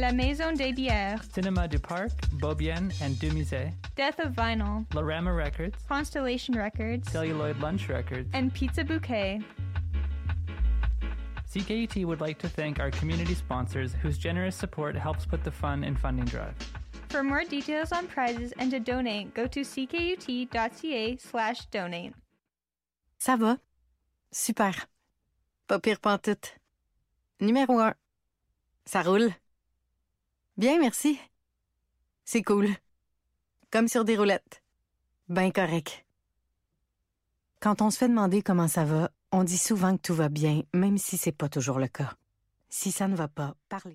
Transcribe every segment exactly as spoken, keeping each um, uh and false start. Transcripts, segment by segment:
La Maison des Bières, Cinéma du Parc, Beaubien and Du Musée, Death of Vinyl, Lorama Records, Constellation Records, Celluloid Lunch Records, and Pizza Bouquet. C K U T would like to thank our community sponsors whose generous support helps put the fun in funding drive. For more details on prizes and to donate, go to ckut.ca slash donate. Ça va? Super. Pas pire pantoute. Numéro un. Ça roule. Bien, merci. C'est cool. Comme sur des roulettes. Ben correct. Quand on se fait demander comment ça va, on dit souvent que tout va bien, même si c'est pas toujours le cas. Si ça ne va pas, parlez.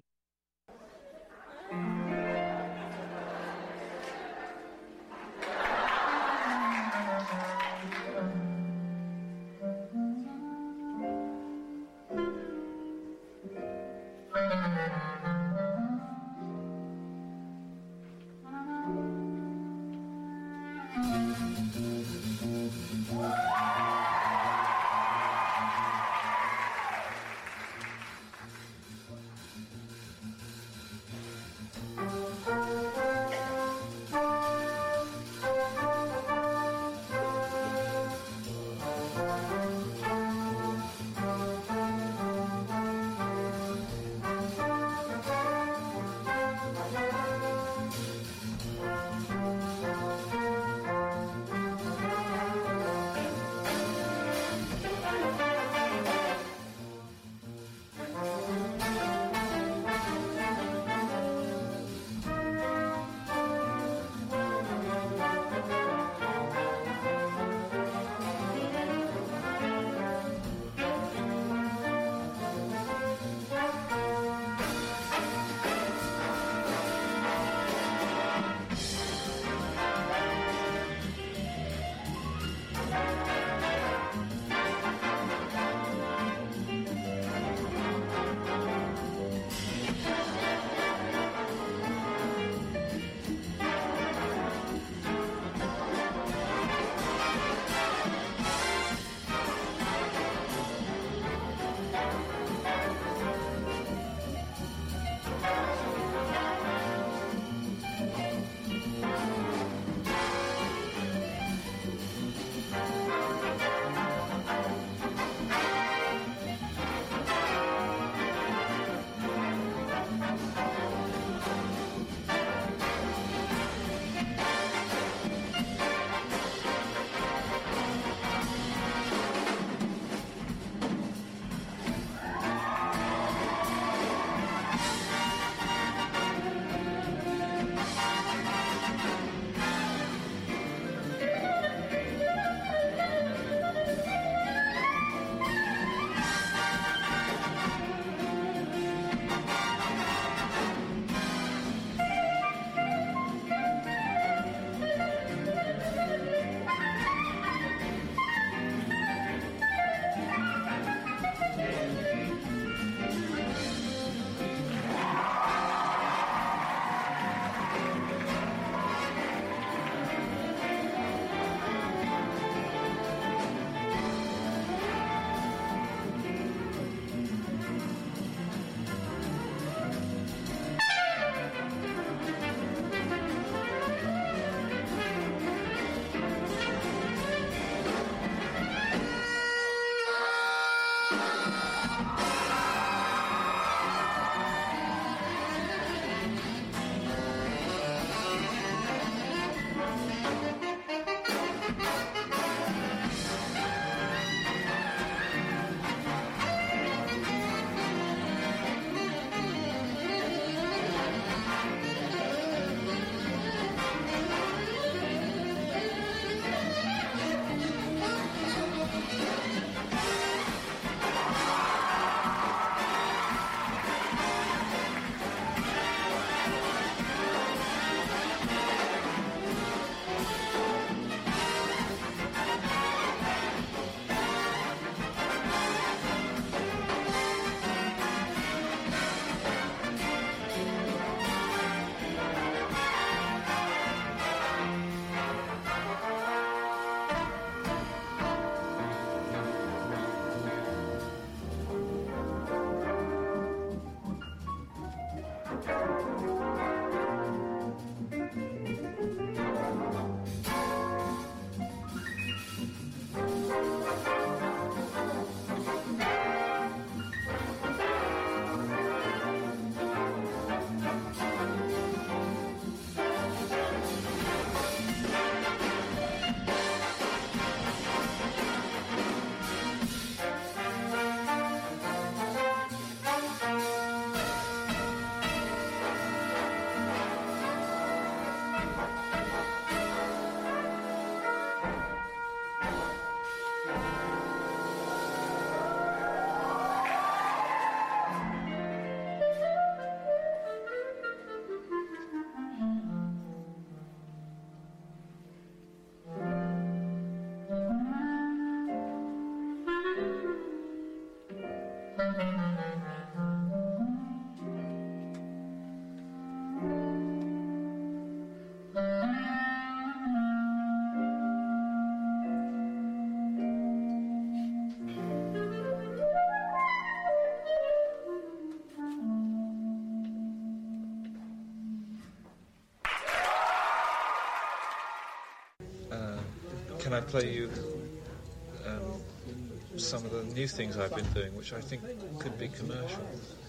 can I play you um, some of the new things I've been doing, which I think could be commercial.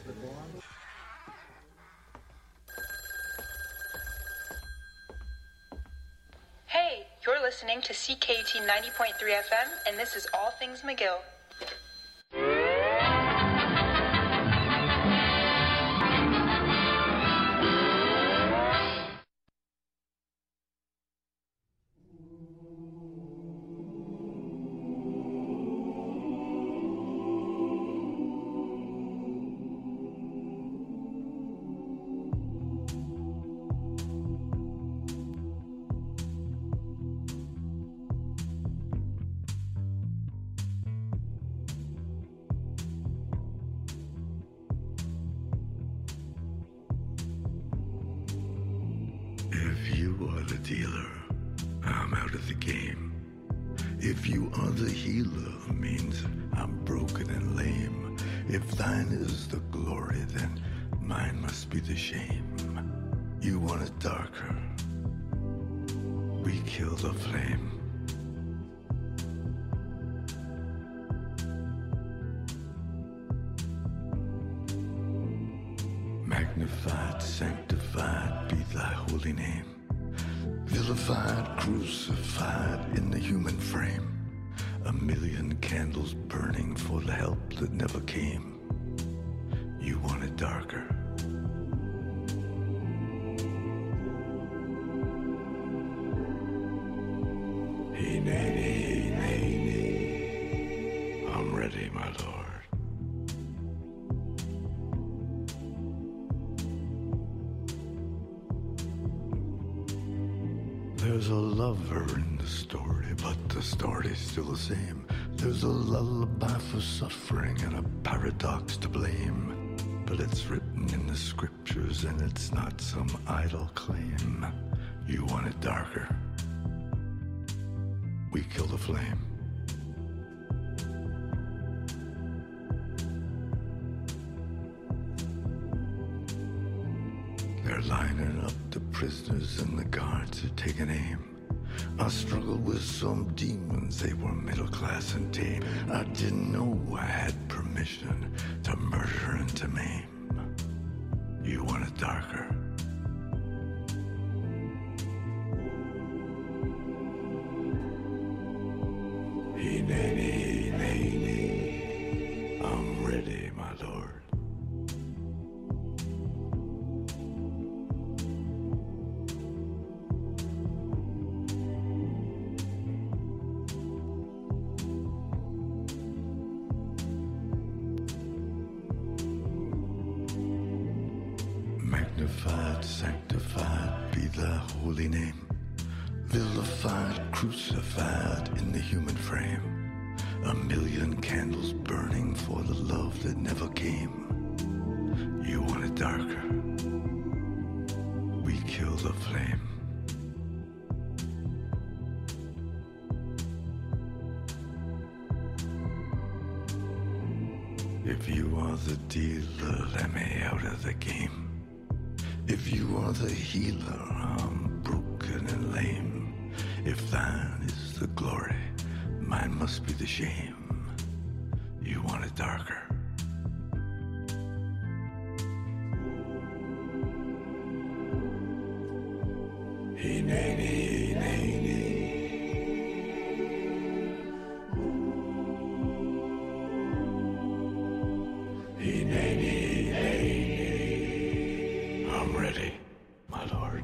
Hey, you're listening to C K U T ninety point three F M, and this is All Things McGill. Dealer, I'm out of the game. If you are the healer, means I'm broken and lame. If thine is the glory, then mine must be the shame. You want it darker, we kill the flame. Magnified, sanctified be thy holy name. Vilified, crucified in the human frame. A million candles burning for the help that never came. You want it darker. Hey, nay, nay, nay, nay. I'm ready, my lord. There's a lover in the story, but the story's still the same. There's a lullaby for suffering and a paradox to blame. But it's written in the scriptures and it's not some idle claim. You want it darker, we kill the flame. They're lining up the prisoners and the guards are taking aim. I struggled with some demons, they were middle class and tame. I didn't know I had permission to murder and to maim. You want it darker, hey, nay, nay, nay, nay. I'm ready, my lord. Magnified, sanctified be thy holy name. Vilified, crucified in the human frame. A million candles burning for the love that never came. You want it darker, we kill the flame. If you are the dealer, let me out of the game. If you are the healer, I'm broken and lame. If thine is the glory, mine must be the shame. You want it darker, hey, nay, nay, nay, nay. Hey, nay, nay, nay, nay. I'm ready, my lord.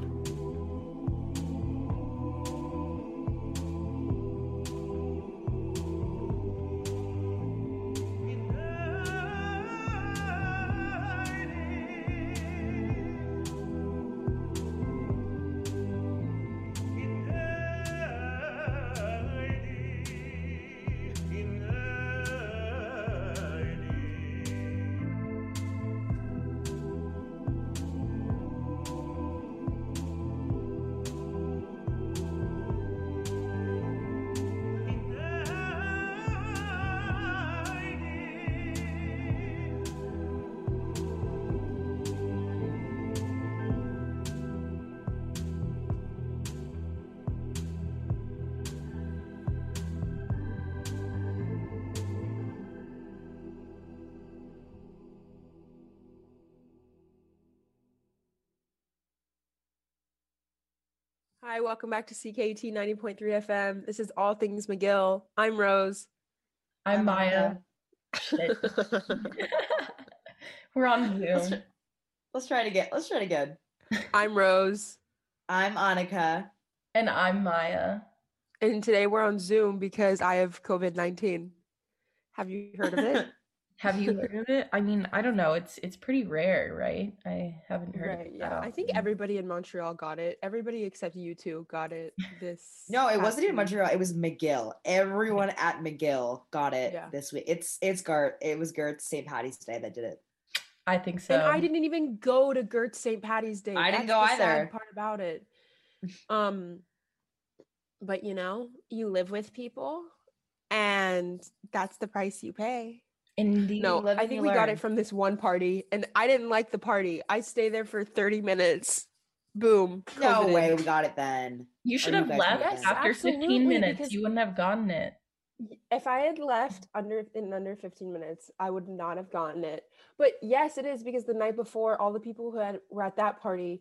Hi, welcome back to C K U T ninety point three F M. This is All Things McGill. I'm Rose. I'm, I'm Maya. Shit. We're on Let's, Zoom. tr- let's try it again. Let's try it again. I'm Rose. I'm Annika. And I'm Maya. And today we're on Zoom because I have COVID nineteen. Have you heard of it? Have you heard of it? I mean, I don't know. It's it's pretty rare, right? I haven't heard Right, of it. yeah. I think everybody in Montreal got it. Everybody except you two got it this No, it past wasn't even week. Montreal. It was McGill. Everyone at McGill got it Yeah. this week. It's it's Gert. It was Gert's Saint Patty's Day that did it. I think so. And I didn't even go to Gert's Saint Patty's Day. I didn't That's go the sad either. part about it. Um, but you know, you live with people, and that's the price you pay. Indeed. No, live I and think you we got learn. it from this one party, and I didn't like the party. I stay there for thirty minutes. Boom. No COVID. way we got it then. You should Or have guys left got it Yes, then. after absolutely, fifteen minutes. because- You wouldn't have gotten it. If I had left under in under fifteen minutes, I would not have gotten it. But yes, it is because the night before, all the people who had were at that party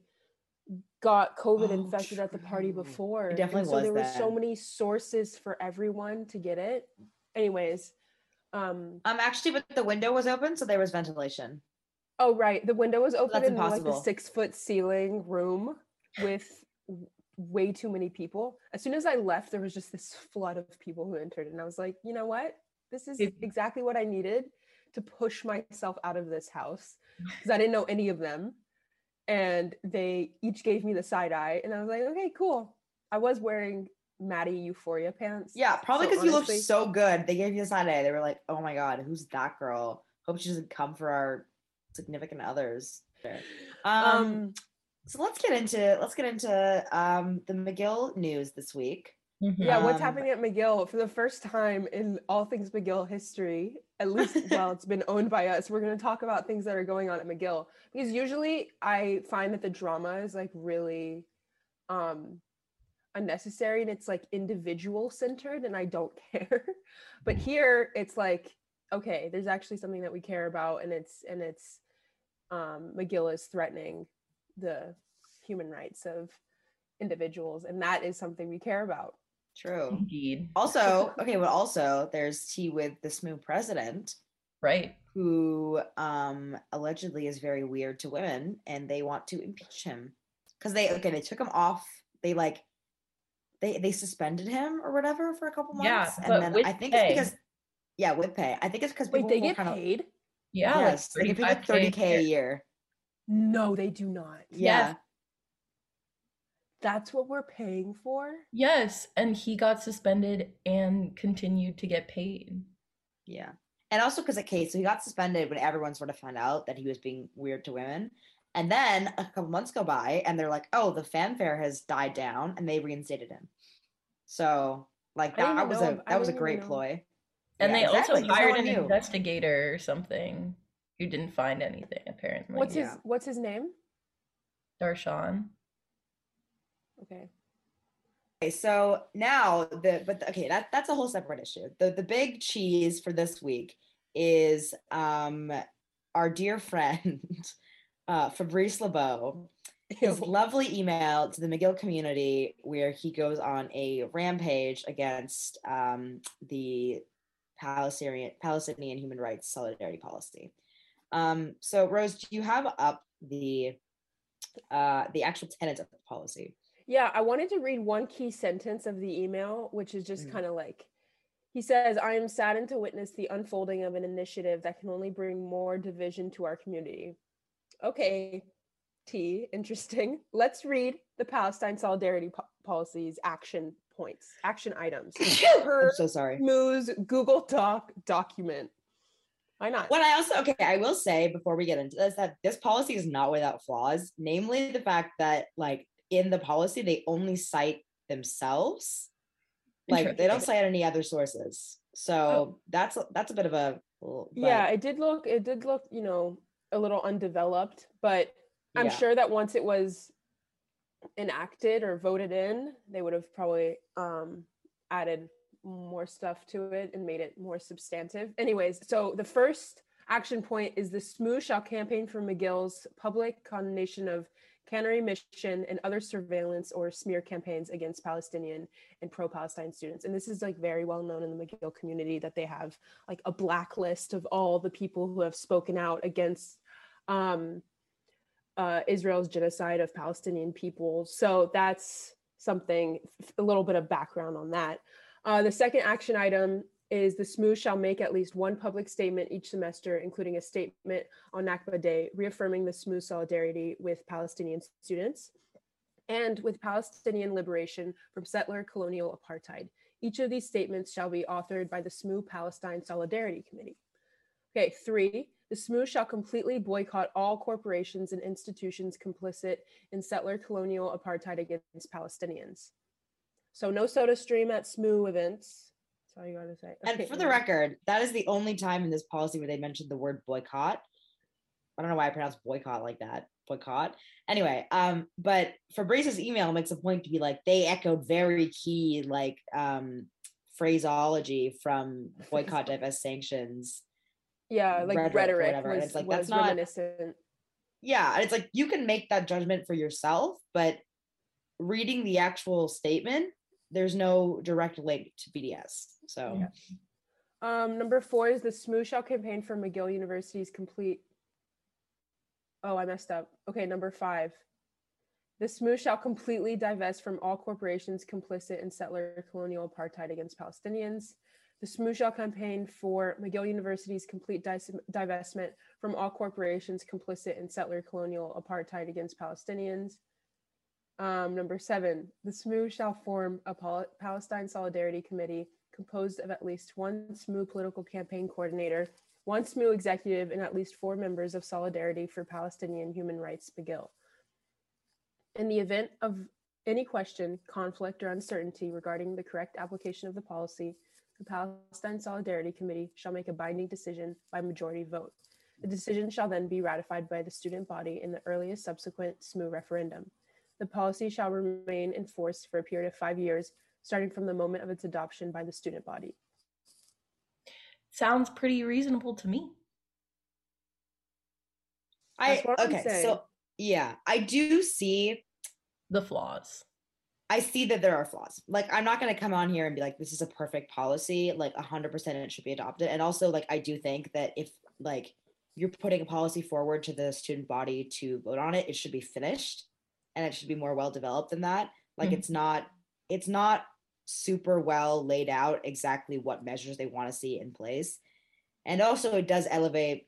got COVID Oh, infected at the party true. before. It definitely and so was there were so then. many sources for everyone to get it. Anyways, um Um, actually, but the window was open, so there was ventilation. oh right, the window was open That's in like a impossible. six foot ceiling room with w- way too many people. As soon as I left, there was just this flood of people who entered, and I was like, you know what? This is It- exactly what I needed to push myself out of this house because I didn't know any of them, and they each gave me the side eye, and I was like, okay, cool. I was wearing Maddie Euphoria pants. Yeah, probably so because you looked honestly- so good. They gave you a side eye. They were like, "Oh my god, who's that girl? Hope she doesn't come for our significant others." Um, Um, so let's get into let's get into um the McGill news this week. Mhm. Yeah, what's Um, happening at McGill for the first time in all things McGill history, at least while it's been owned by us, we're going to talk about things that are going on at McGill. Because usually I find that the drama is like really um, unnecessary and it's like individual centered and I don't care. But here it's like, okay, there's actually something that we care about, and it's and it's um, McGill is threatening the human rights of individuals, and that is something we care about. True. Indeed. Also, okay, but also there's tea with the S M U president, Right. who um allegedly is very weird to women, and they want to impeach him because they okay they took him off. They like they they suspended him or whatever for a couple months, Yeah, and but then with I think pay. it's because yeah with pay. I think it's because Wait, they get kind of paid? Yeah. yes they get paid like thirty k a year. No, they do not. Yeah. That's what we're paying for? Yes, and he got suspended and continued to get paid. Yeah. And also because, okay, so he got suspended when everyone sort of found out that he was being weird to women. And then a couple months go by and they're like, oh, the fanfare has died down, and they reinstated him. So like I didn't that even was know- a I that was a didn't great even know. ploy. And Yeah, they exactly. also That's hired all I an knew. investigator or something who didn't find anything, apparently. What's Yeah. his what's his name? Darshan. Okay. Okay, so now the but the- okay, that that's a whole separate issue. The the big cheese for this week is um our dear friend uh Fabrice LeBeau. His Ew. lovely email to the McGill community where he goes on a rampage against um, the Palestinian Palestinian human rights solidarity policy. Um, so, Rose, do you have up the uh, the actual tenets of the policy? Yeah, I wanted to read one key sentence of the email, which is just Mm. kind of like, he says, I am saddened to witness the unfolding of an initiative that can only bring more division to our community. Okay, T, interesting. Let's read the Palestine Solidarity po- Policy's action points, action items. I'm Per so sorry. Moo's Google Doc document. Why not? What I also okay, I will say before we get into this that this policy is not without flaws, namely the fact that like in the policy they only cite themselves. Like they don't cite any other sources. So Oh. that's that's a bit of a but, Yeah, it did look, it did look, you know, a little undeveloped, but I'm yeah. sure that once it was enacted or voted in, they would have probably um, added more stuff to it and made it more substantive. Anyways, so the first action point is the S M U shall campaign for McGill's public condemnation of cannery mission, and other surveillance or smear campaigns against Palestinian and pro-Palestine students. And this is like very well known in the McGill community that they have like a blacklist of all the people who have spoken out against um, uh, Israel's genocide of Palestinian people. So that's something, a little bit of background on that. Uh, the second action item is the S M U shall make at least one public statement each semester, including a statement on Nakba Day, reaffirming the S M U solidarity with Palestinian students and with Palestinian liberation from settler colonial apartheid. Each of these statements shall be authored by the S M U Palestine Solidarity Committee. Okay, three, the S M U shall completely boycott all corporations and institutions complicit in settler colonial apartheid against Palestinians. So no soda stream at S M U events. That's all you gotta say. And Okay, for the yeah. record, that is the only time in this policy where they mentioned the word boycott. I don't know why I pronounce boycott like that. Boycott. Anyway, um, but Fabrice's email makes a point to be like, they echoed very key like um phraseology from boycott, divest, sanctions. Yeah, like rhetoric or rhetoric, whatever. And was, it's like, was that's not- reminiscent. Yeah, and it's like you can make that judgment for yourself, but reading the actual statement, there's no direct link to B D S. So Yeah. Um, number four is the S M U shall campaign for McGill University's complete. Oh, I messed up. Okay, number five. The S M U shall completely divest from all corporations complicit in settler colonial apartheid against Palestinians. The S M U shall campaign for McGill University's complete dis- divestment from all corporations complicit in settler colonial apartheid against Palestinians. Um, number seven, the S M U shall form a Pal- Palestine Solidarity Committee composed of at least one S M U political campaign coordinator, one S M U executive, and at least four members of Solidarity for Palestinian Human Rights McGill. In the event of any question, conflict, or uncertainty regarding the correct application of the policy, the Palestine Solidarity Committee shall make a binding decision by majority vote. The decision shall then be ratified by the student body in the earliest subsequent S M U referendum. The policy shall remain in force for a period of five years, starting from the moment of its adoption by the student body. Sounds pretty reasonable to me. I That's what I'm okay, saying. so yeah, I do see The flaws. I see that there are flaws. Like, I'm not going to come on here and be like, this is a perfect policy. Like, one hundred percent it should be adopted. And also, like, I do think that if, like, you're putting a policy forward to the student body to vote on it, it should be finished. And it should be more well-developed than that. Like, Mhm. it's not, it's not super well laid out exactly what measures they want to see in place. And also, it does elevate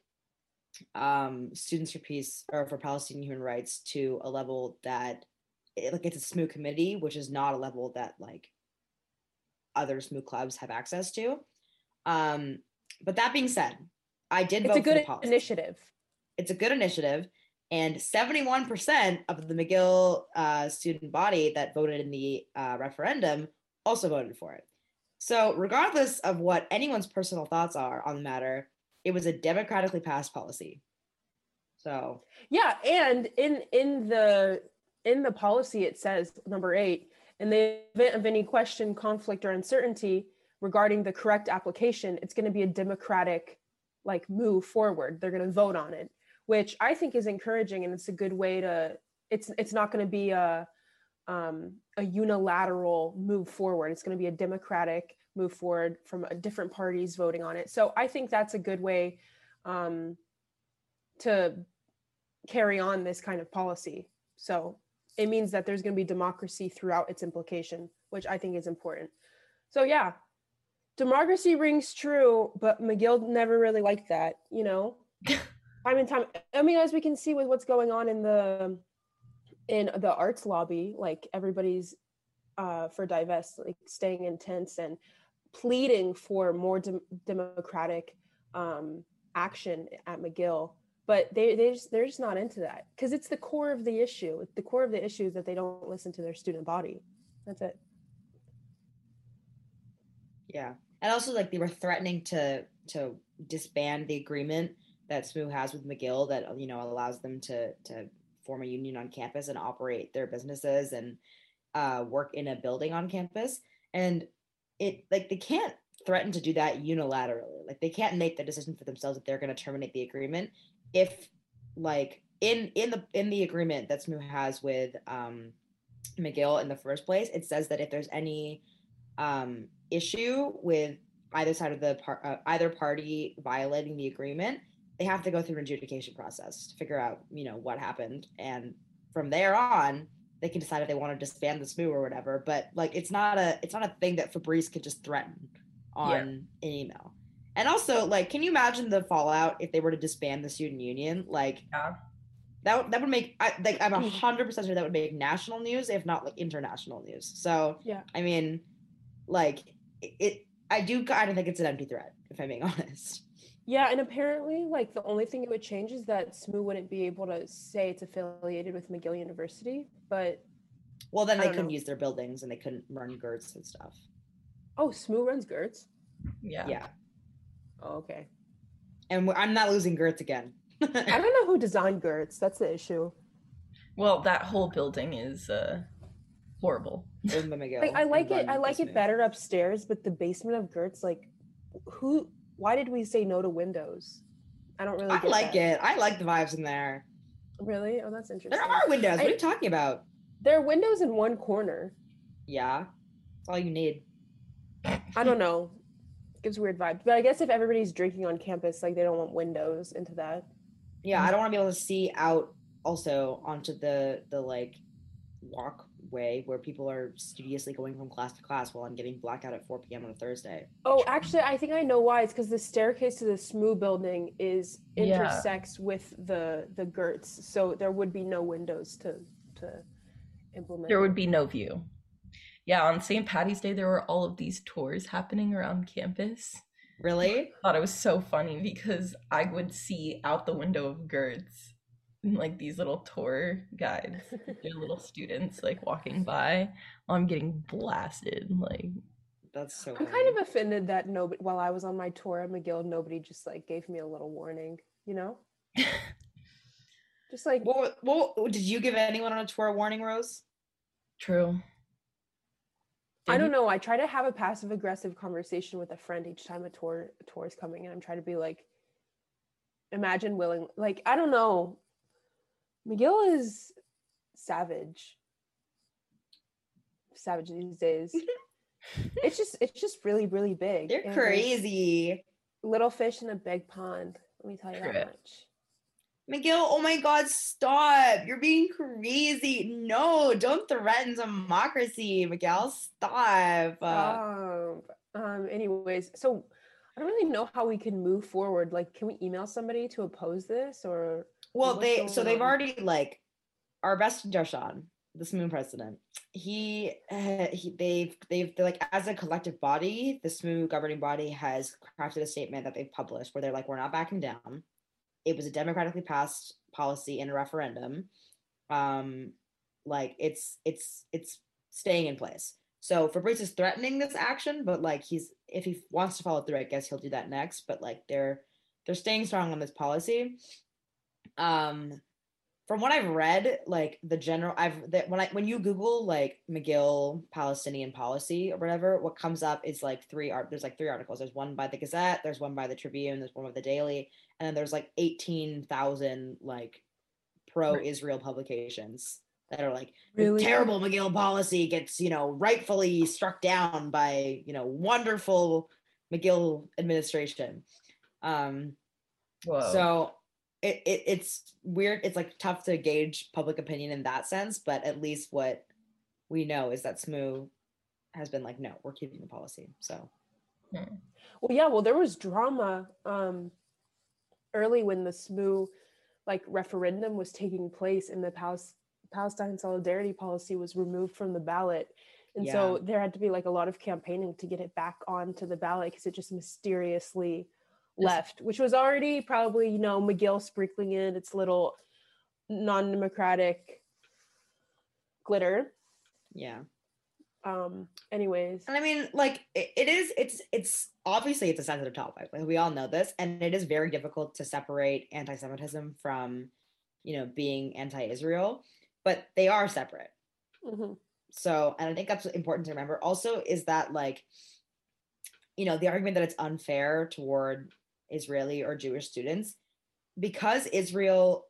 um, students for peace or for Palestinian human rights to a level that it, like it's a S M U committee, which is not a level that like other S M U clubs have access to. Um, but that being said, I did It's vote a good for the policy. initiative. It's a good initiative, and seventy-one percent of the McGill uh, student body that voted in the uh, referendum also voted for it. So regardless of what anyone's personal thoughts are on the matter, it was a democratically passed policy. So Yeah, and in in the in the policy it says number eight, in the event of any question, conflict, or uncertainty regarding the correct application, it's going to be a democratic like move forward. They're going to vote on it, which I think is encouraging, and it's a good way to. It's it's not going to be a um, a unilateral move forward. It's going to be a democratic move forward from a different parties voting on it. So I think that's a good way um, to carry on this kind of policy. So it means that there's going to be democracy throughout its implication, which I think is important. So yeah, democracy rings true, but McGill never really liked that, you know? Time and time. I mean, as we can see with what's going on in the in the arts lobby, like everybody's uh, for divest, like staying intense and pleading for more dem- democratic um, action at McGill. But they, they just, they're just not into that because it's the core of the issue. The core of the issue is that they don't listen to their student body. That's it. yeah, and also like they were threatening to to disband the agreement that S M U has with McGill that you know allows them to to form a union on campus and operate their businesses and uh, work in a building on campus. And it like they can't threaten to do that unilaterally. Like they can't make the decision for themselves that they're going to terminate the agreement if like in in the in the agreement that S M U has with um, McGill in the first place, it says that if there's any um, issue with either side of the par- uh, either party violating the agreement, they have to go through an adjudication process to figure out, you know, what happened, and from there on, they can decide if they want to disband the S M U or whatever. But like, it's not a it's not a thing that Fabrice could just threaten on Yeah. an email. And also, like, can you imagine the fallout if they were to disband the student union? Like, Yeah. that would that would make I, like I'm a hundred percent sure that would make national news, if not like international news. So Yeah. I mean, like it. it I do kind of think it's an empty threat, if I'm being honest. Yeah, and apparently, like, the only thing it would change is that S M U wouldn't be able to say it's affiliated with McGill University, but Well, then I they don't couldn't know. use their buildings and they couldn't run Gertz and stuff. oh, S M U runs Gertz. Yeah. Yeah, Oh, okay. and we're- I'm not losing Gertz again. I don't know who designed Gertz. That's the issue. Well, that whole building is uh, horrible. In the McGill. Like, I like and it. I run like S M it U. better upstairs, but the basement of Gertz, like, who? Why did we say no to windows? I don't really. I get like that. it. I like the vibes in there. Really? Oh, that's interesting. There are windows. What I- are you talking about? There are windows in one corner. Yeah, that's all you need. I don't know. Gives weird vibes. But I guess if everybody's drinking on campus, like, they don't want windows into that. Yeah, I don't want to be able to see out also onto the the like walkway where people are studiously going from class to class while I'm getting blackout at four p.m. on a Thursday. Oh, actually, I think I know why. It's because the staircase to the S M U building is Yeah. intersects with the the Gertz, so there would be no windows to to implement. There would be no view. Yeah, on Saint Patty's Day, there were all of these tours happening around campus. Really? I thought it was so funny because I would see out the window of Gertz like these little tour guides, their little students like walking by while I'm getting blasted. Like, That's so I'm funny. kind of offended that nobody, while I was on my tour at McGill, nobody just like gave me a little warning. You know, just like What, what did you give anyone on a tour a warning, Rose? true. I Did don't you? know. I try to have a passive aggressive conversation with a friend each time a tour a tour is coming, and I'm trying to be like, imagine willing, like, I don't know. McGill is savage, savage these days. it's just, it's just really, really big. They're and there's crazy. Little fish in a big pond. Let me tell you that Correct. much. Miguel, oh my God, stop. You're being crazy. No, don't threaten democracy, Miguel. Stop. Uh, Um, um, anyways, so I don't really know how we can move forward. Like, can we email somebody to oppose this, or well, what's they going so they've on? already like our best Darshan, the S M U president. He, uh, he they've they've they're like as a collective body, the S M U governing body has crafted a statement that they've published where they're like, we're not backing down. It was a democratically passed policy in a referendum. Um, like it's it's it's staying in place. So Fabrice is threatening this action, but like he's if he wants to follow through, I guess he'll do that next. But like they're they're staying strong on this policy. Um, from what I've read, like the general, I've that when I when you Google like McGill Palestinian policy or whatever, what comes up is like three art. There's like three articles. There's one by the Gazette. There's one by the Tribune. There's one by the Daily, and then there's like eighteen thousand like pro-Israel publications that are like Really? terrible McGill policy gets you know rightfully struck down by you know wonderful McGill administration. Um, Whoa. so it, it it's weird. It's like tough to gauge public opinion in that sense, but at least what we know is that S M U has been like, no, we're keeping the policy. So Well, yeah, well, there was drama um, early when the S M U like referendum was taking place, and the Pal- Palestine solidarity policy was removed from the ballot, and so there had to be like a lot of campaigning to get it back onto the ballot because it just mysteriously left, which was already probably you know McGill sprinkling in its little non-democratic glitter. yeah. Um, anyways, And I mean, like it, it is, it's, it's obviously it's a sensitive topic. Like we all know this, and it is very difficult to separate anti-Semitism from, you know, being anti-Israel, but they are separate. mhm. So, and I think that's important to remember also is that like, you know, the argument that it's unfair toward Israeli or Jewish students, because Israel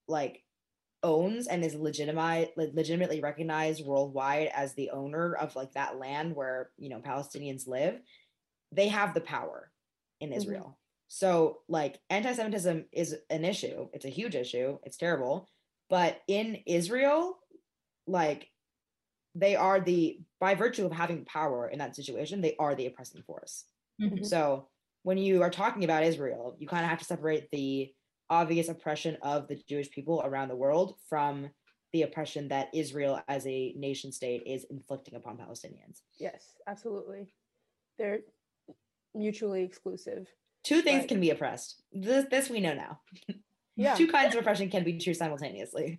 like owns and is legitimate legitimately recognized worldwide as the owner of like that land where, you know, Palestinians live, they have the power in Israel. Mm-hmm. So like anti-Semitism is an issue. It's a huge issue. It's terrible. But in Israel, like they are the, by virtue of having power in that situation, they are the oppressing force. Mm-hmm. So when you are talking about Israel, you kind of have to separate the obvious oppression of the Jewish people around the world from the oppression that Israel as a nation state is inflicting upon Palestinians. Yes, absolutely. They're mutually exclusive. Two things but... can be oppressed. This, this we know now. Yeah. Two kinds of oppression can be true simultaneously.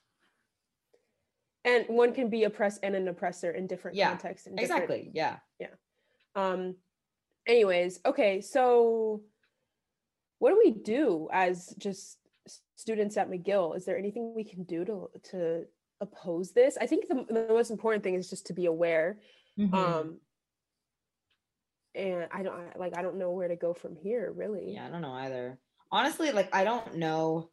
And one can be oppressed and an oppressor in different yeah, contexts. And exactly, yeah. Yeah. Um. Anyways, okay, so what do we do as just students at McGill? Is there anything we can do to to oppose this? I think the, the most important thing is just to be aware. Mm-hmm. Um, and I don't like I don't know where to go from here, really. Yeah, I don't know either. Honestly, like I don't know.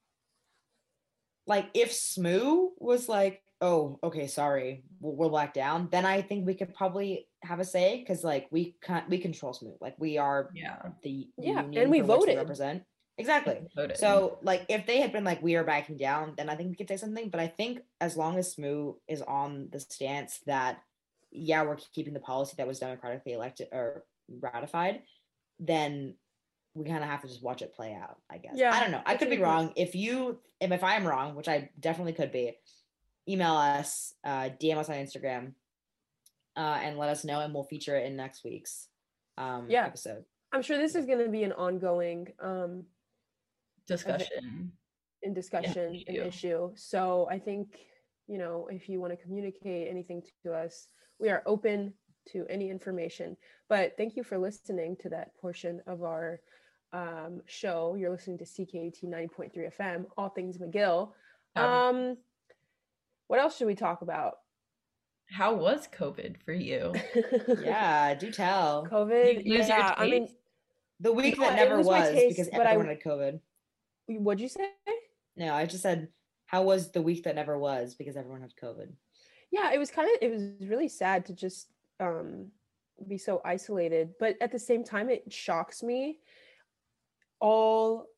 Like if S M U was like, oh, okay, sorry, we're locked down, then I think we could probably have a say because like we can't we control S M U, like we are yeah the, the yeah union and we voted we represent exactly. Voted. So like if they had been like we are backing down, then I think we could say something. But I think as long as S M U is on the stance that yeah we're keeping the policy that was democratically elected or ratified, then we kind of have to just watch it play out, I guess. Yeah, I don't know. I could be wrong. If you, if, if I am wrong, which I definitely could be, email us, uh, D M us on Instagram, uh, and let us know, and we'll feature it in next week's um, yeah. episode. I'm sure this is going to be an ongoing um, discussion. In discussion, yeah, an issue. So I think, you know, if you want to communicate anything to us, we are open to any information. But thank you for listening to that portion of our um show. You're listening to C K U T ninety point three F M, all things McGill. Um what else should we talk about? How was COVID for you? Yeah, do tell. COVID, you lose yeah, your taste? I mean the week you know, that never was taste, because everyone I, had COVID. What'd you say? No, I just said how was the week that never was because everyone had COVID. Yeah, it was kind of it was really sad to just um be so isolated, but at the same time it shocks me all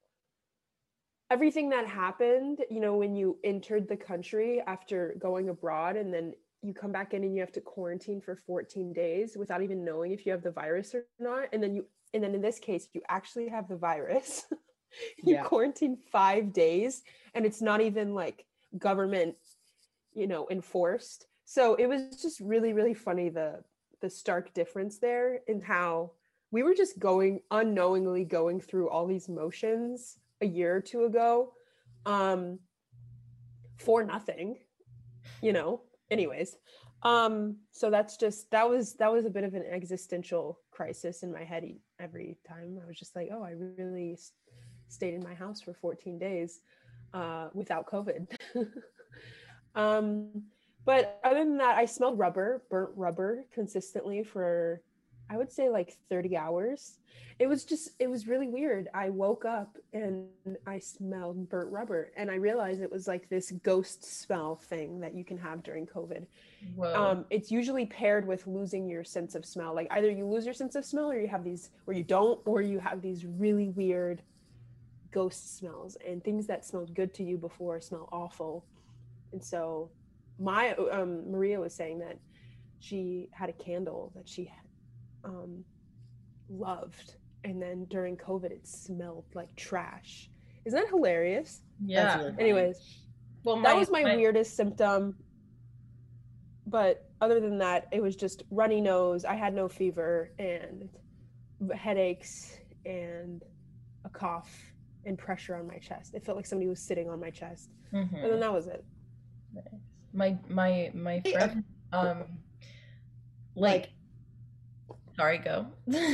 everything that happened, you know, when you entered the country after going abroad and then you come back in and you have to quarantine for fourteen days without even knowing if you have the virus or not, and then you and then in this case you actually have the virus. You yeah. quarantine five days and it's not even like government, you know, enforced. So it was just really really funny the the stark difference there in how we were just going unknowingly going through all these motions a year or two ago um, for nothing, you know, anyways. Um, so that's just, that was, that was a bit of an existential crisis in my head every time. I was just like, oh, I really stayed in my house for fourteen days uh, without COVID. um, But other than that, I smelled rubber, burnt rubber consistently for, I would say like thirty hours. It was just, it was really weird. I woke up and I smelled burnt rubber and I realized it was like this ghost smell thing that you can have during COVID. Whoa. Um, it's usually paired with losing your sense of smell. Like either you lose your sense of smell or you have these, or you don't, or you have these really weird ghost smells and things that smelled good to you before smell awful. And so my um Maria was saying that she had a candle that she um loved, and then during COVID it smelled like trash. Isn't that hilarious? Yeah. Really Anyways, well my, that was my, my weirdest symptom, but other than that it was just runny nose. I had no fever and headaches and a cough and pressure on my chest. It felt like somebody was sitting on my chest. Mm-hmm. And then that was it. Nice. My my my friend um like, like sorry go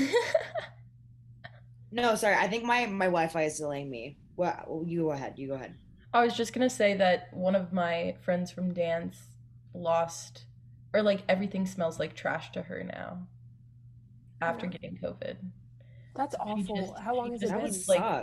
no sorry I think my my Wi-Fi is delaying me. Well, you go ahead you go ahead I was just gonna say that one of my friends from dance lost, or like everything smells like trash to her now after yeah. getting COVID. That's awful. Just, how long has it that been? would suck.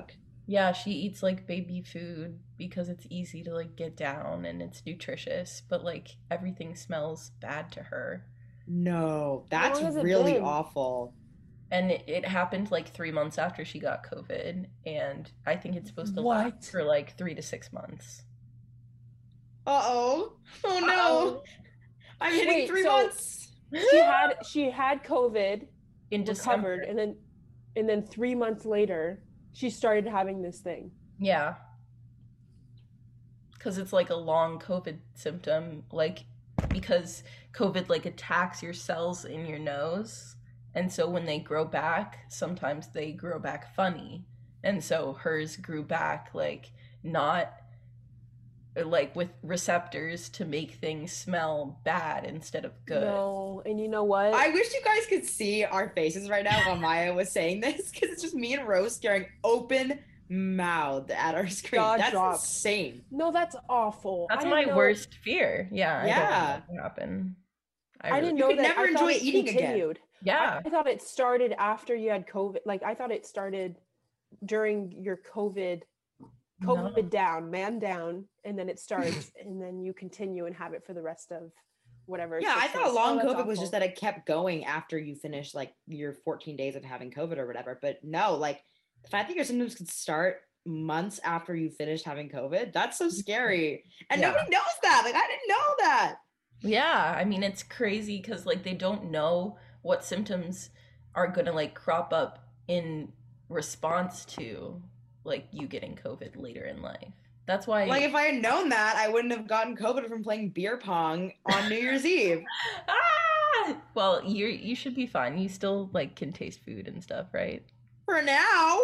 Yeah, she eats like baby food because it's easy to like get down and it's nutritious, but like everything smells bad to her. No, How that's long has it really been? awful. And it, it happened like three months after she got COVID, and I think it's supposed to What? last for like three to six months. Uh-oh. Oh no. Uh-oh. I'm hitting Wait, three so- months. She had she had COVID, In December. recovered, and then and then three months later, she started having this thing. Yeah. Because it's like a long COVID symptom, like because COVID like attacks your cells in your nose. And so when they grow back, sometimes they grow back funny. And so hers grew back like not like with receptors to make things smell bad instead of good. No, and you know what? I wish you guys could see our faces right now while Maya was saying this, because it's just me and Rose staring open mouthed at our screen. Jaw That's dropped. insane. No, that's awful. That's I my didn't know- worst fear. Yeah. I Yeah. don't want that to happen. I, I really- didn't You know could that. never I thought enjoy it eating again. continued. Yeah. I thought it started after you had COVID. Like I thought it started during your COVID, COVID No. down, man down, and then it starts, and then you continue and have it for the rest of whatever. Yeah, I six thought months. long Oh, that's COVID was just awful. that it kept going after you finished like your fourteen days of having COVID or whatever. But no, like the fact that your symptoms could start months after you finished having COVID, that's so scary. And Yeah. nobody knows that. Like I didn't know that. Yeah, I mean it's crazy because like they don't know what symptoms are gonna like crop up in response to like you getting COVID later in life. That's why Like if I had known that, I wouldn't have gotten COVID from playing beer pong on New Year's Eve. ah! Well, you you should be fine. You still like can taste food and stuff, right? For now.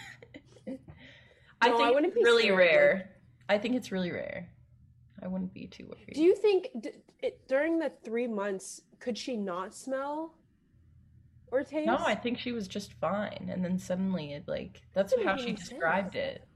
I No, I think wouldn't it's be really scared, rare. I think it's really rare. I wouldn't be too worried. Do you think d- it, during the three months could she not smell or taste? No, I think she was just fine, and then suddenly it like that's Doesn't how make she any described sense. it.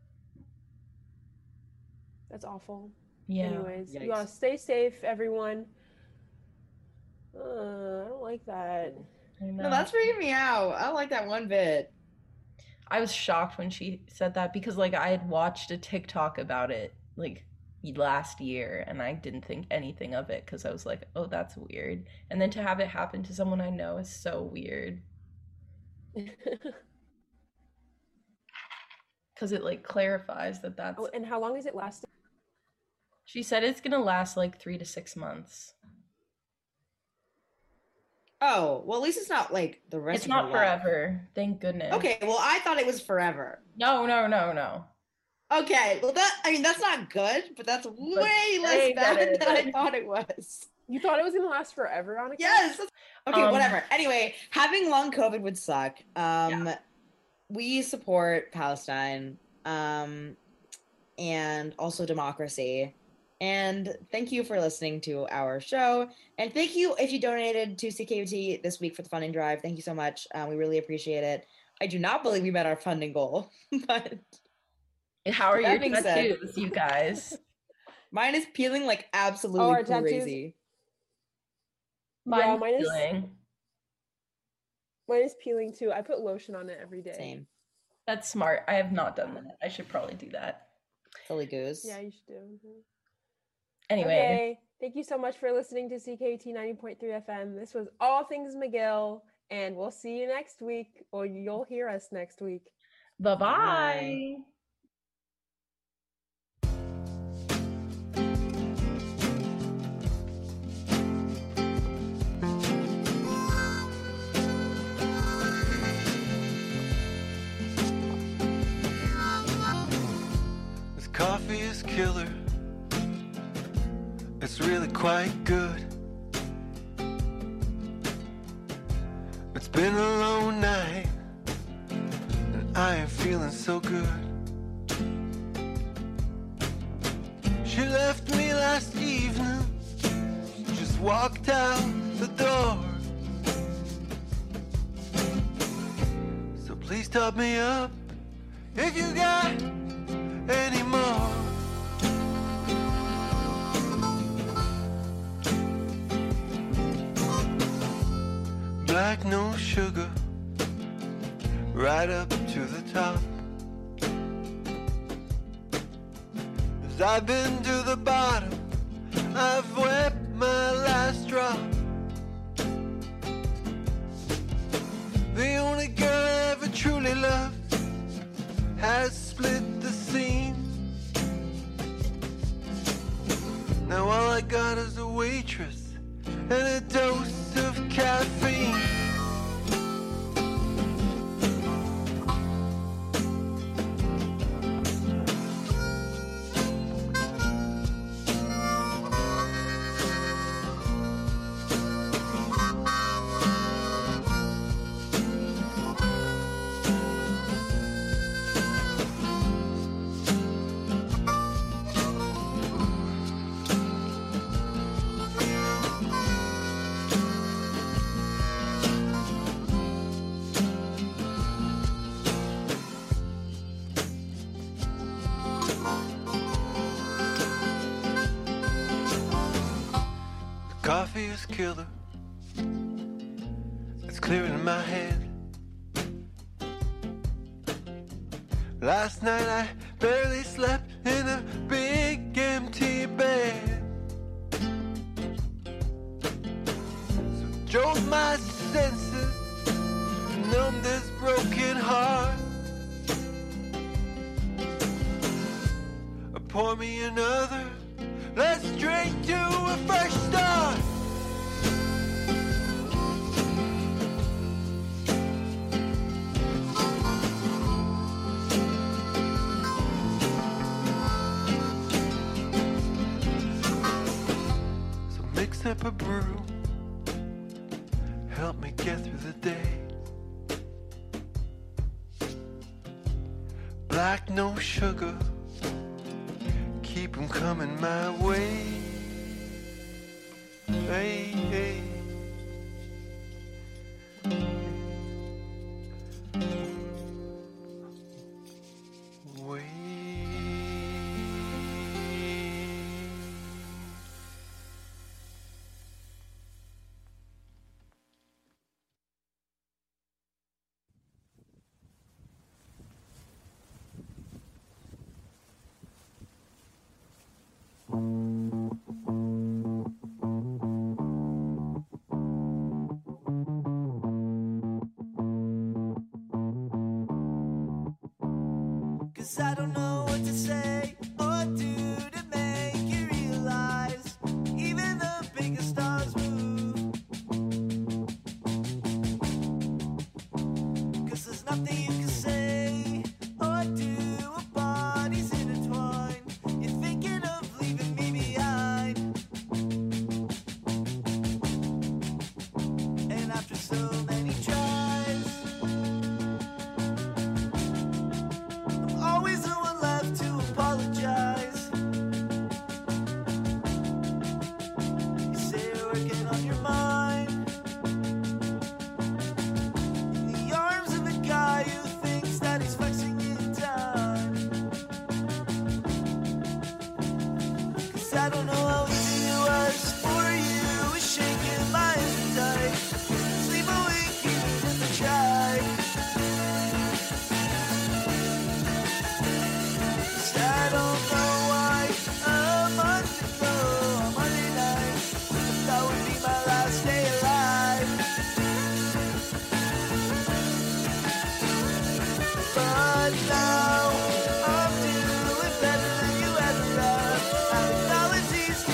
That's awful. Yeah. Anyways, you Yikes. gotta stay safe, everyone. Uh, I don't like that. I know. No, that's freaking me out. I don't like that one bit. I was shocked when she said that because like I had watched a TikTok about it like last year and I didn't think anything of it because I was like, oh, that's weird. And then to have it happen to someone I know is so weird because it like clarifies that that's. Oh, and how long is it lasting? She said it's gonna last like three to six months. Oh, well, at least it's not like the rest It's of not your life. forever, thank goodness. Okay, well, I thought it was forever. No, no, no, no. Okay, well, that, I mean, that's not good, but that's way less way bad better than I than- thought it was. You thought it was gonna last forever, Annika? Yes. that's- Okay, Um, whatever. Anyway, having long COVID would suck. Um, we support Palestine, um, and also democracy. And thank you for listening to our show. And thank you if you donated to C K U T this week for the funding drive. Thank you so much. Um, we really appreciate it. I do not believe we met our funding goal, but How are That your being said- tattoos, you guys? mine is peeling like absolutely Oh, our tattoos? crazy. Yeah, Mine's mine is- peeling. Mine is peeling too. I put lotion on it every day. Same. That's smart. I have not done that. I should probably do that. Silly goose. Yeah, you should do. Mhm. Anyway, Okay. Thank you so much for listening to C K U T ninety point three F M. This was All Things McGill, and we'll see you next week, or you'll hear us next week. bye-bye. This coffee is killer. It's really quite good. It's been a long night, and I am feeling so good. She left me last evening, just walked out the door. So please top me up if you got any more. Black, no sugar, right up to the top. 'Cause I've been to the bottom, I've wept my last drop. The only girl I ever truly loved has split the scene. Now all I got is a waitress and a dose of caffeine. Coffee is killer. It's clearing in my head. Last night I barely slept in a big empty bed. So drove my senses, numb this broken heart. Pour me another. Let's drink to a fresh start. So mix up a brew, help me get through the day. Black, no sugar, keep 'em coming my way. Hey, hey. Way. Cause I don't know what to say or do to make you realize even the biggest stars move. Cause there's nothing you can say or do, our bodies intertwined. You're thinking of leaving me behind. And after so many tries, always the one left to apologize. You say you're working on your mind in the arms of a guy who thinks that he's flexing in time. Cause I don't know how easy it was for you, was shaking my hands tight, sleep awake even if I tried. I don't know why a month ago, on Monday night, that would be my last day alive. But now I'm doing better than you ever have. I acknowledge these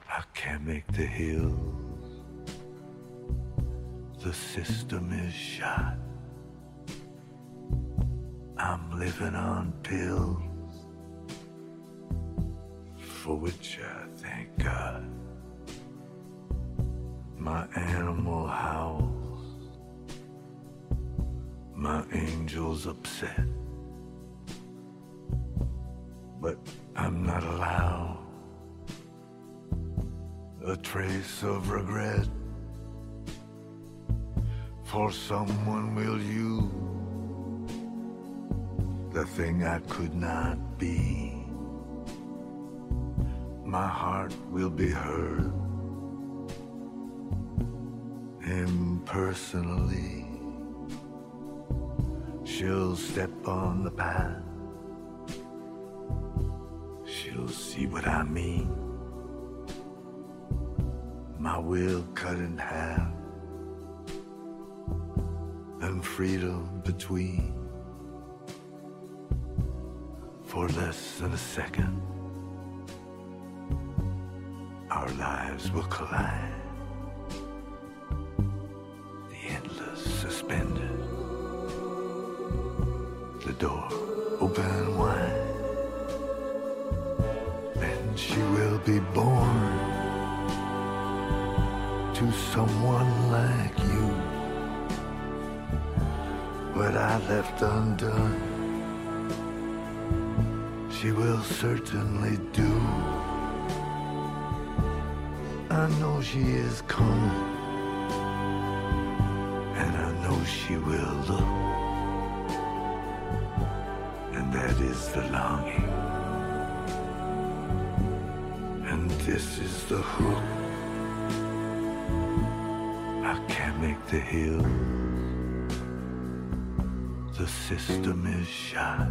I can't make the hills. The system is shot. I'm living on pills, for which I thank God. My animal howls, my angel's upset, but I'm not allowed a trace of regret, for someone will use the thing I could not be. My heart will be heard impersonally. She'll step on the path. She'll see what I mean. My will cut in half, and freedom between. For less than a second, our lives will collide. The endless suspended, the door open wide, and she will be born to someone like you. What I left undone, she will certainly do. I know she is coming, and I know she will look, and that is the longing, and this is the hook. I can't make the hill. The system is shot.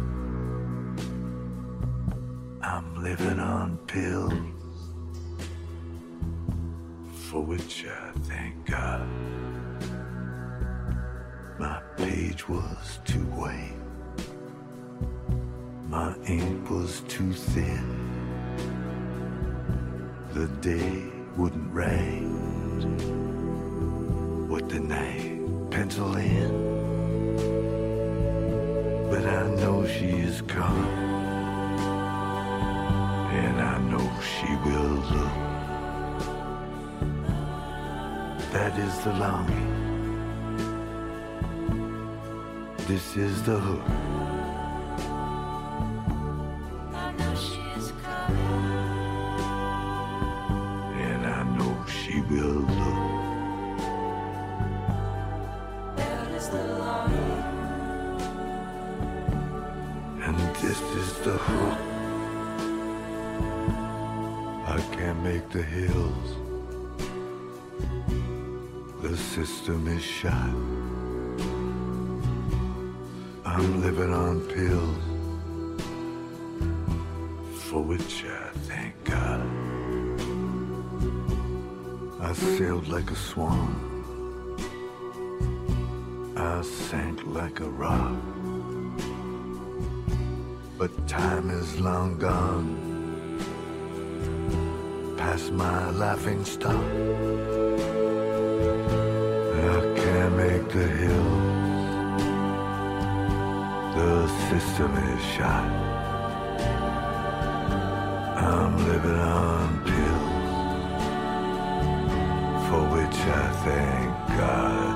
I'm living on pills, for which I thank God. My page was too white, my ink was too thin. The day wouldn't write what the night pencil in. But I know she is coming, and I know she will look. That is the longing. This is the hook. I know she is coming, and I know she will look. That is the longing. And this is the hook. I can't make the hills. The system is shot. I'm living on pills, for which I thank God. I sailed like a swan. I sank like a rock. But time is long gone, past my laughing stock. I can't make the hill. The system is shot. I'm living on pills, for which I thank God.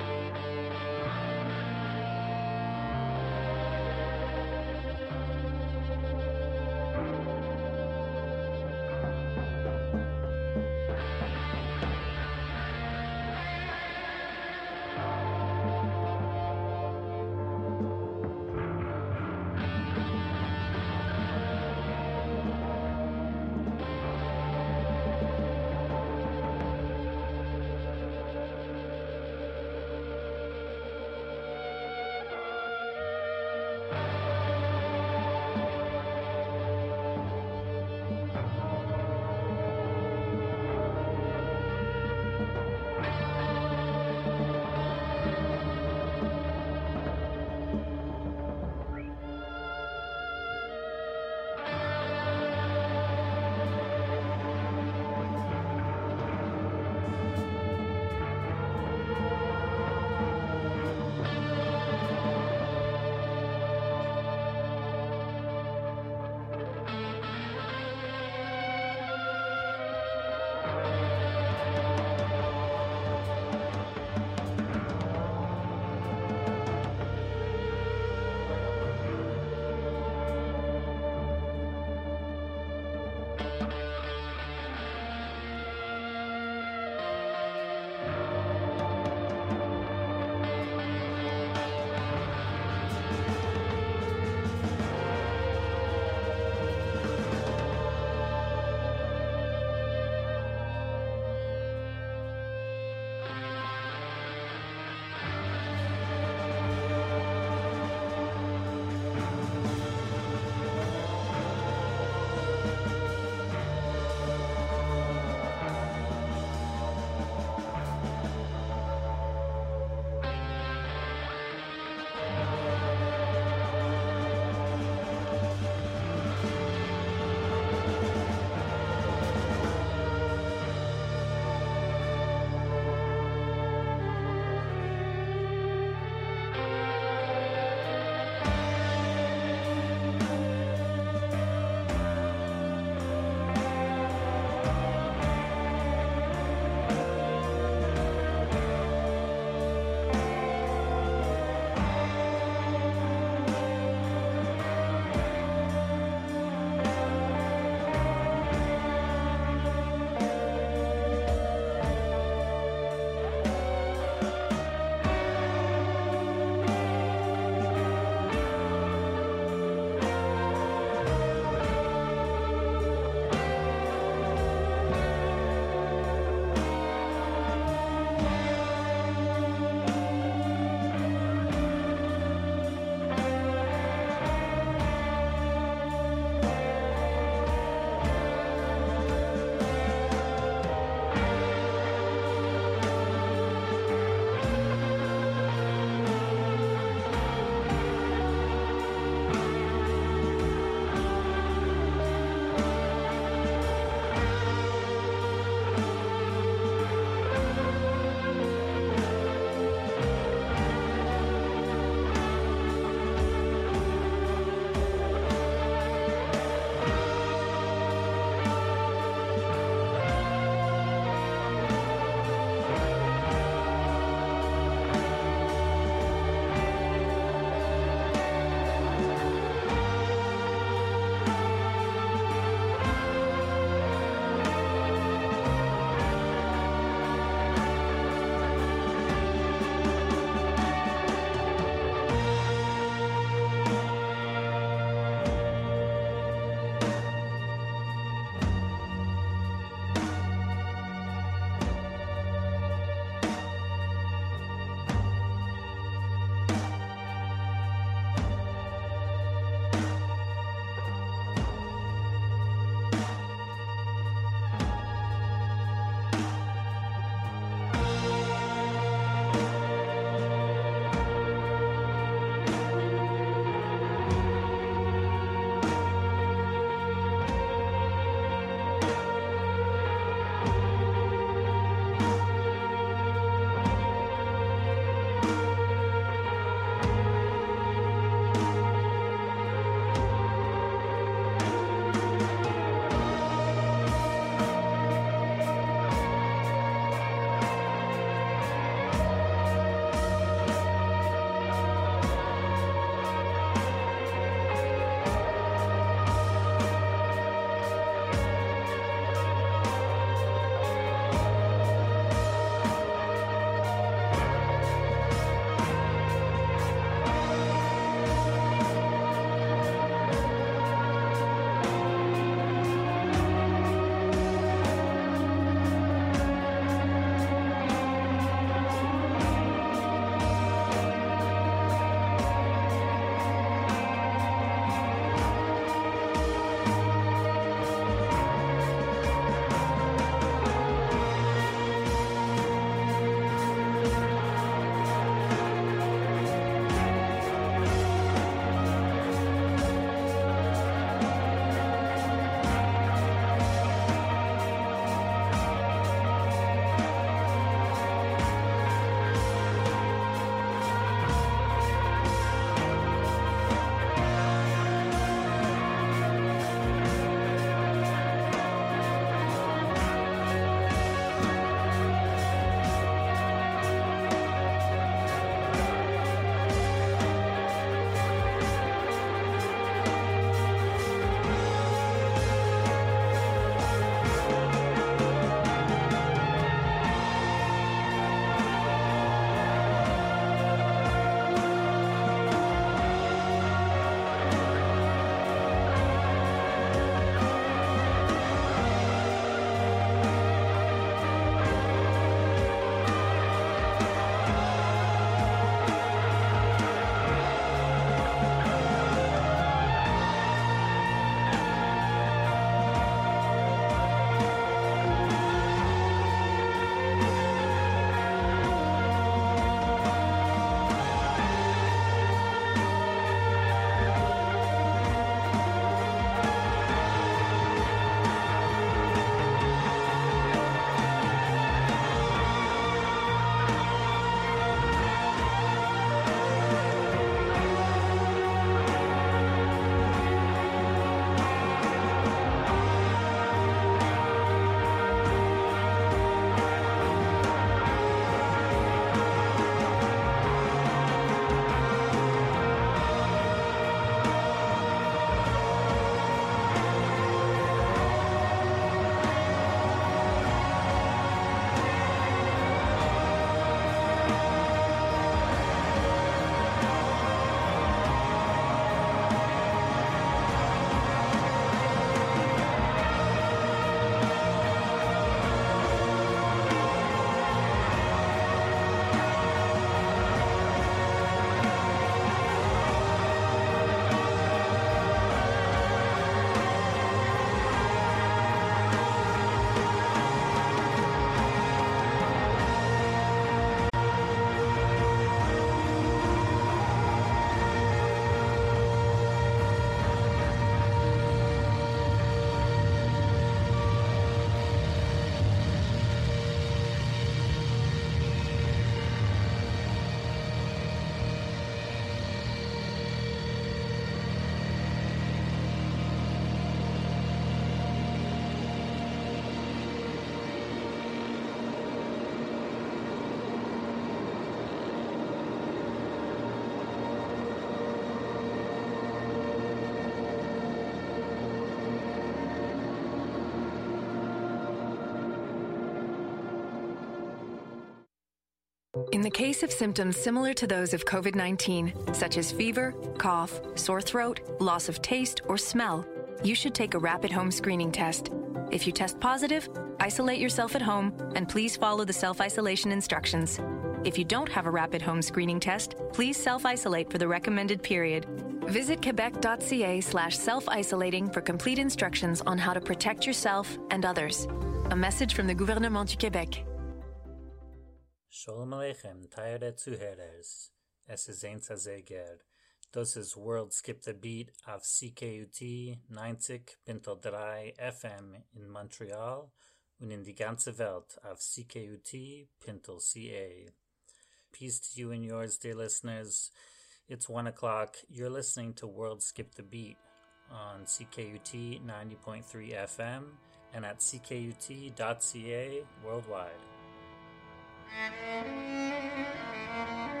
In the case of symptoms similar to those of COVID nineteen, such as fever, cough, sore throat, loss of taste, or smell, you should take a rapid home screening test. If you test positive, isolate yourself at home and please follow the self-isolation instructions. If you don't have a rapid home screening test, please self-isolate for the recommended period. Visit quebec.ca slash self-isolating for complete instructions on how to protect yourself and others. A message from the Gouvernement du Québec. Shalom Aleichem, Tayare Zuhörers. Es ist ein Zeger. Das ist World Skip the Beat auf C K U T neunzig Komma drei F M in Montreal und in die ganze Welt auf C K U T dot C A. Peace to you and yours, dear listeners. It's one o'clock. You're listening to World Skip the Beat on C K U T ninety point three F M and at C K U T dot C A worldwide.